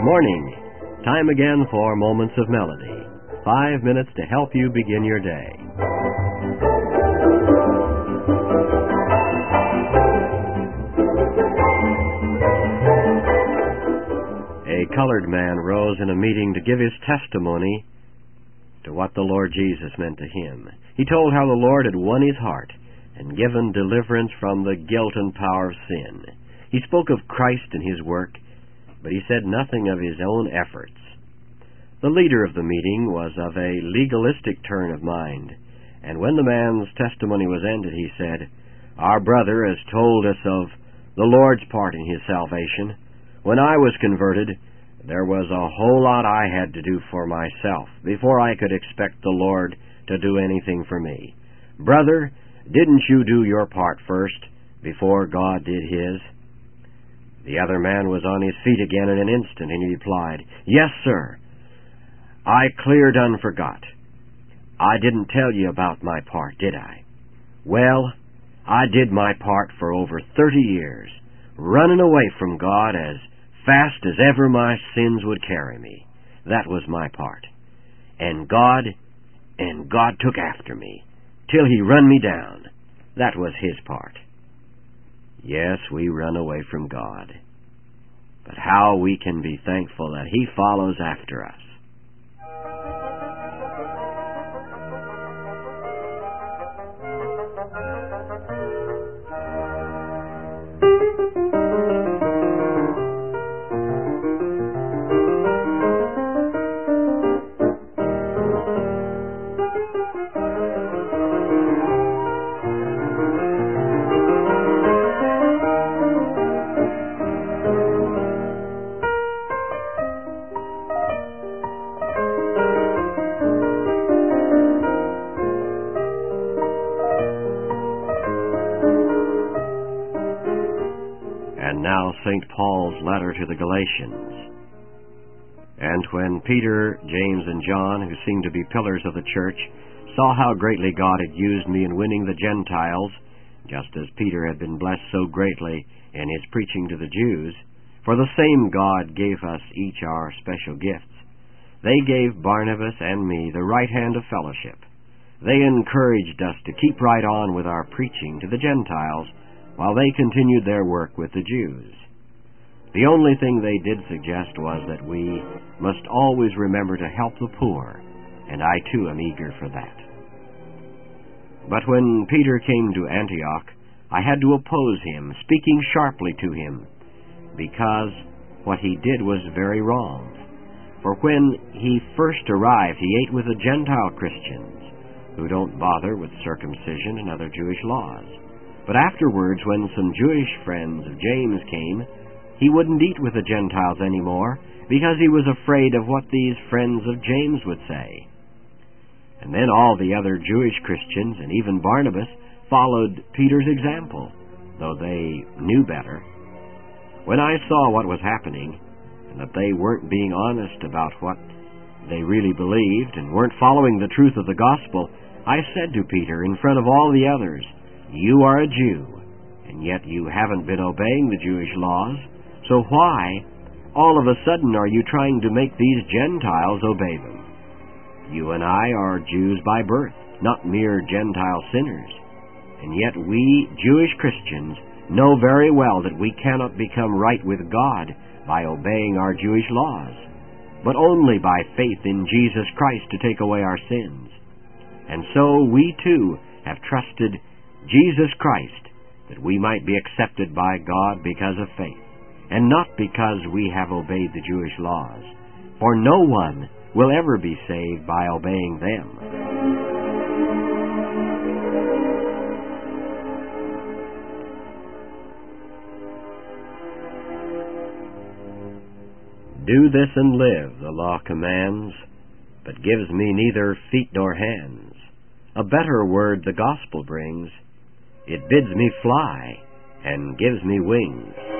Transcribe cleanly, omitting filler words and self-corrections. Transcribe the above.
morning. Time again for Moments of Melody. 5 minutes to help you begin your day. A colored man rose in a meeting to give his testimony to what the Lord Jesus meant to him. He told how the Lord had won his heart and given deliverance from the guilt and power of sin. He spoke of Christ and his work, but he said nothing of his own efforts. The leader of the meeting was of a legalistic turn of mind, and when the man's testimony was ended, he said, "Our brother has told us of the Lord's part in his salvation. When I was converted, there was a whole lot I had to do for myself before I could expect the Lord to do anything for me. Brother, didn't you do your part first before God did his?" The other man was on his feet again in an instant, and he replied, "Yes, sir. I clear done forgot. I didn't tell you about my part, did I? Well, I did my part for over 30 years, running away from God as fast as ever my sins would carry me. That was my part. And God took after me, till he run me down. That was his part." Yes, we run away from God, but how we can be thankful that he follows after us. And now St. Paul's letter to the Galatians. "And when Peter, James, and John, who seemed to be pillars of the church, saw how greatly God had used me in winning the Gentiles, just as Peter had been blessed so greatly in his preaching to the Jews, for the same God gave us each our special gifts, they gave Barnabas and me the right hand of fellowship. They encouraged us to keep right on with our preaching to the Gentiles, while they continued their work with the Jews. The only thing they did suggest was that we must always remember to help the poor, and I too am eager for that. But when Peter came to Antioch, I had to oppose him, speaking sharply to him, because what he did was very wrong. For when he first arrived, he ate with the Gentile Christians, who don't bother with circumcision and other Jewish laws. But afterwards, when some Jewish friends of James came, he wouldn't eat with the Gentiles anymore, because he was afraid of what these friends of James would say. And then all the other Jewish Christians, and even Barnabas, followed Peter's example, though they knew better. When I saw what was happening, and that they weren't being honest about what they really believed, and weren't following the truth of the gospel, I said to Peter in front of all the others, "You are a Jew, and yet you haven't been obeying the Jewish laws, so why, all of a sudden, are you trying to make these Gentiles obey them? You and I are Jews by birth, not mere Gentile sinners, and yet we, Jewish Christians, know very well that we cannot become right with God by obeying our Jewish laws, but only by faith in Jesus Christ to take away our sins. And so we too have trusted Jesus Christ, that we might be accepted by God because of faith, and not because we have obeyed the Jewish laws. For no one will ever be saved by obeying them." "Do this and live," the law commands, "but gives me neither feet nor hands. A better word the gospel brings. It bids me fly and gives me wings."